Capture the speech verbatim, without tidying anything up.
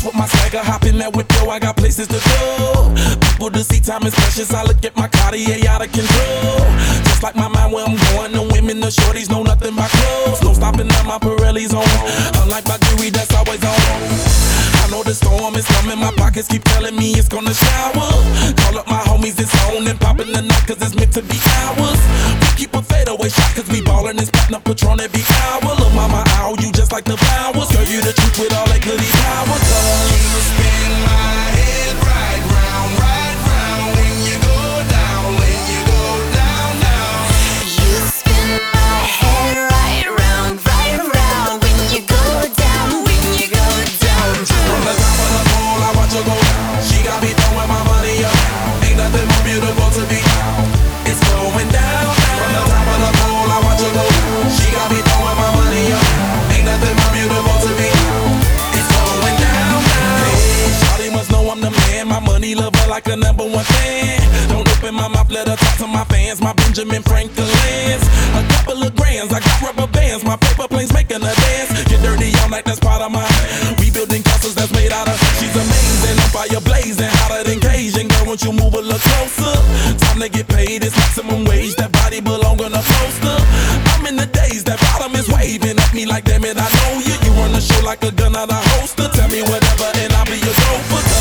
boss with my swagger, hop in that whip, yo, I got places to go. People to see, time is precious, I look at my Cartier out of control. Just like my mind where I'm going, the women, the shorties know nothing but clothes. No stopping at my Pirelli's on, unlike my jewelry that's always on. I know the storm is coming, my pockets keep telling me it's gonna shower. Call up my homies, it's on and popping the night cause it's meant to be ours. We keep a fadeaway shot cause we ballin' this platinum Patron every hour. Look mama, ow, you just like the flowers. Girl, you the truth with all that goody power. Cause you spin my head right round, right round. When you go down, when you go down, down. You spin my head right round, right round. When you go down, when you go down. From the top of the pole, I watch her go down. She got me throwing my money up. Ain't nothing more beautiful to be. It's going down, down. From the top of the pole, I watch her go down. She got me throwing my money up. Ain't nothing more beautiful to be. It's going down, down. Hey, shawty must know I'm the man. My money lover like a number one fan. Don't open my mouth, let her talk to my fans. My Benjamin Franklin's. A couple of grands, I got rubber bands. My paper planes making a dance. Get dirty all night, that's part of my. We building castles that's made out of. She's amazing, on fire blazing, hotter than Cajun. Girl, won't you move a little closer? Time to get paid, it's maximum wage. That body belong on a poster. I'm in the days, that bottom is waving at me like, damn it, I know you. You run the show like a gun out of holster. Tell me whatever and I'll be your gopher.